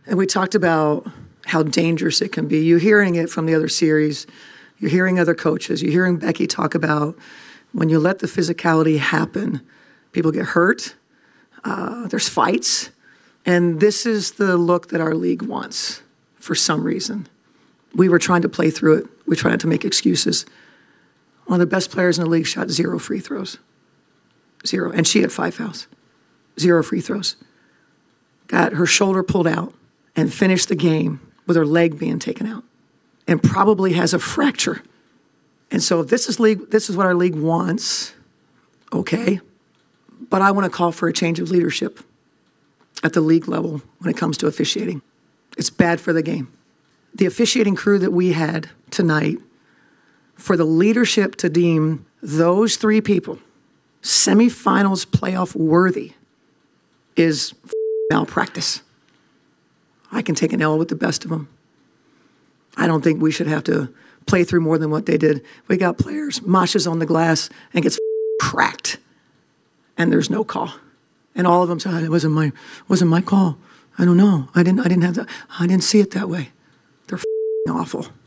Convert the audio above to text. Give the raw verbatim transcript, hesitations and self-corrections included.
And we talked about how dangerous it can be. You're hearing it from the other series. You're hearing other coaches. You're hearing Becky talk about when you let the physicality happen, people get hurt. Uh, there's fights. And this is the look that our league wants for some reason. We were trying to play through it. We tried not to make excuses. One of the best players in the league shot zero free throws. Zero. And she had five fouls. Zero free throws. Got her shoulder pulled out and finished the game with her leg being taken out and probably has a fracture. And so if this is league, this is what our league wants, okay. But I want to call for a change of leadership at the league level when it comes to officiating. It's bad for the game. The officiating crew that we had tonight, for the leadership to deem those three people semifinals playoff worthy is malpractice. I can take an L with the best of them. I don't think we should have to play through more than what they did. We got players, Masha's on the glass and gets cracked, and there's no call. And all of them said, it wasn't my, wasn't my call. I don't know. I didn't, I didn't have that. I didn't see it that way. They're awful.